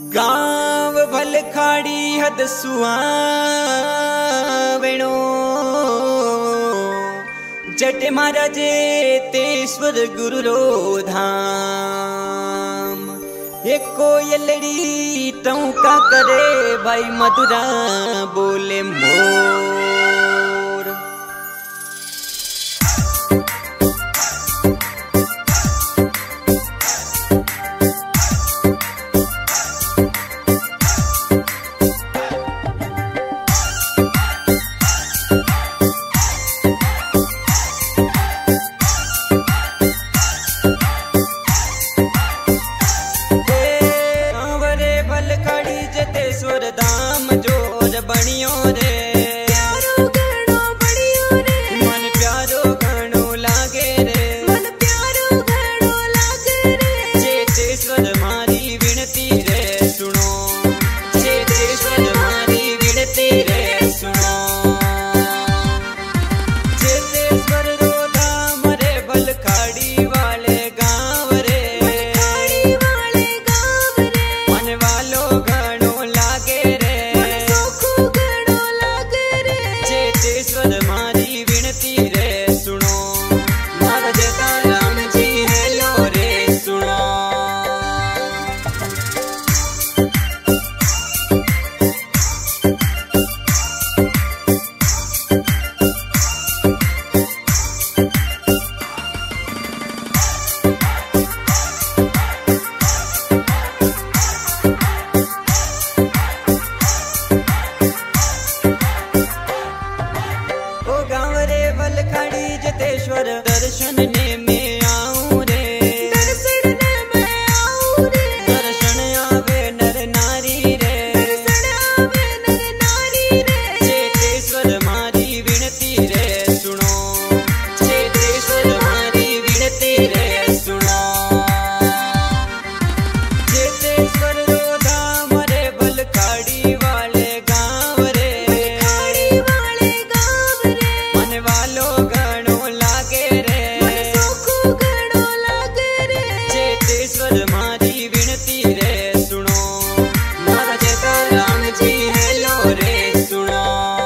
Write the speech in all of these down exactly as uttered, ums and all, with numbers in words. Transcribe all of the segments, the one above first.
गाँव भलखाड़ी हद सुहावणो जट महाराजे तेश्वर गुरु रो धाम। एक कोयलड़ी टौका करे भाई मधुरा बोले मोर। धाम जोर बनियो रे प्यारो घणो बनियो रे मन प्यारो घणो लागे रे मन प्यारो घणो लागे रे। चेतेश्वर मारी विनती रे सुनो, चेतेश्वर मारी विनती रे सुनो। चेतेश्वर रो धाम रे भलखाड़ी वाले गाँव रे, भलखाड़ी वाले गाँव रे मन वालो घणो लागे रे। चेतेश्वर मारी विनती रे सुनो, मारा जता राम जी हेलो रे सुनो। भलखाड़ी जतेश्वर दर्शन ने मैं आऊं रे, दर्शन ने मैं आऊं रे। दर्शन आवे नर नारी रे, दर्शन आवे नर नारी रे। चेतेश्वर मारी विनती रे सुनो, चेतेश्वर मारी विनती रे सुनो। चेतेश्वर रो धाम रे भलखाड़ी वाले गाँव रे, भलखाड़ी वाले गाँव रे मन वालो घणो लागे रे, मन सोखो घणो लागे रे। चेतेश्वर मारी विनती रे सुनो, मारा जता राम जी हेलो रे सुनो।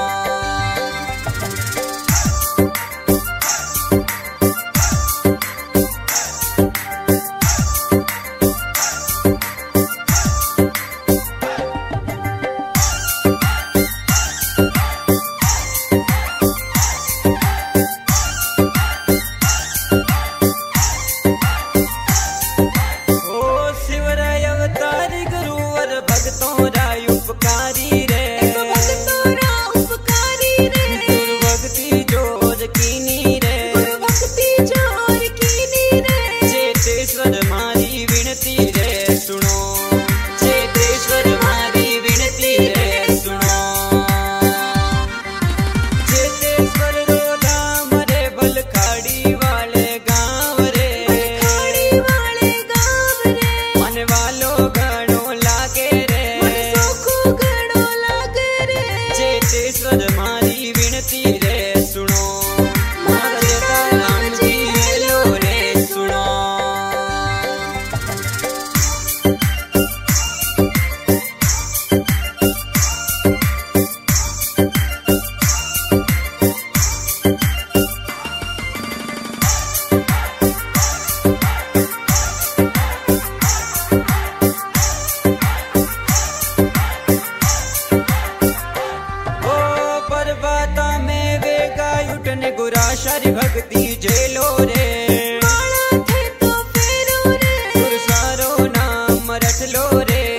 भक्तों रा उपकारी रे, भक्तों रा उपकारी रे। गुरभक्ति जोर कीनी रे, गुरभक्ति जोर कीनी रे। चेतेश्वर मारी विनती रे सुनो, चेतेश्वर मारी विनती रे सुनो। चेतेश्वर रो धाम रे भलखाड़ी वाले गाँव रे, भलखाड़ी वाले गाँव रे मन वालो घणो लागे रे, घणो लागे रे। चेतेश्वर मारी विनती रे सुनो, मारा जता राम जी हेलो रे सुनो। पर्वता में वे गाय उठने गुराशारी भक्ति जेलो रे, माला थे तो फेरो रे गुरसारो नाम रट लो रे।